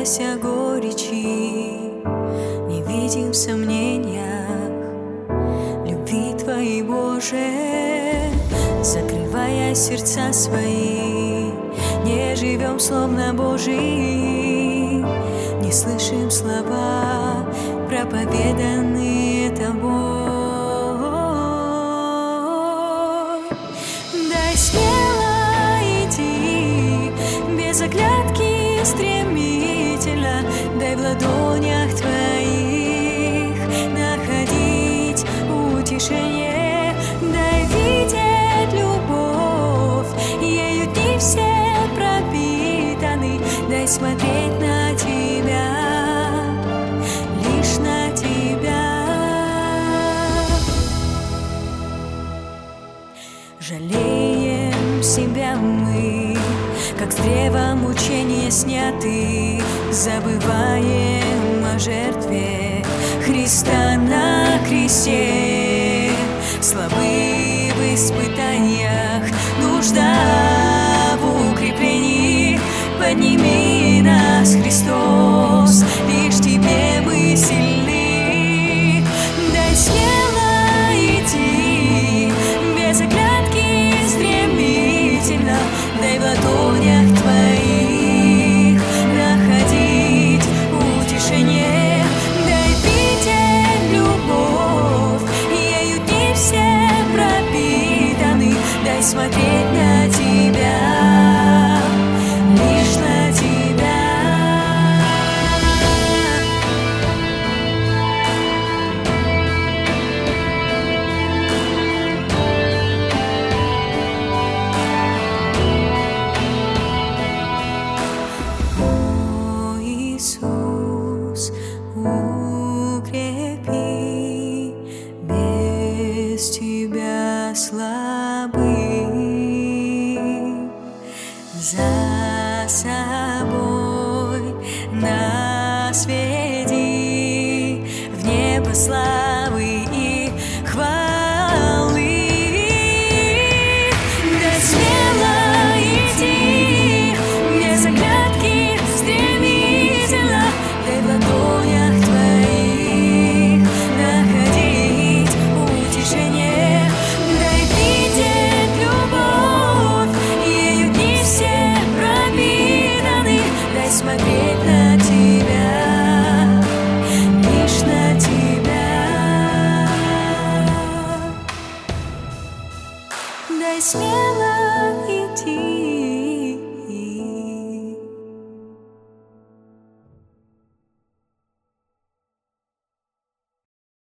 напивайся горечи, не видим в сомнениях любви Твоей, Боже. Закрывая сердца свои, не живем словно Божьи, не слышим слова, проповеданные Тобой. Дай смело идти, без оглядки стремительно, дай в ладонях Твоих находить утешение, дай видеть любовь, ею дни все пропитаны, дай смотреть на Тебя, лишь на Тебя. Жалеем себя мы, как с древа мучения сняты, забываем о жертве Христа на кресте. Слабы в испытаниях, нужда в укреплении, подними нас, Христос, лишь Тебе мы сильны. Дай смело идти, без оглядки стремительно, дай в ладонях Твоих находить утешение, дай видеть любовь, ею дни все пропитаны, дай смотреть на Тебя, лишь на Тебя. О, Иисус, укрепи, без Тебя слабы. За собой нас веди в небо славы и хвалы. Дай смело идти, без оглядки стремительно, дай в ладонях Твоих находить утешение, дай видеть любовь, ею дни все пропитаны, дай смотреть на Тебя, лишь на Тебя. Дай смело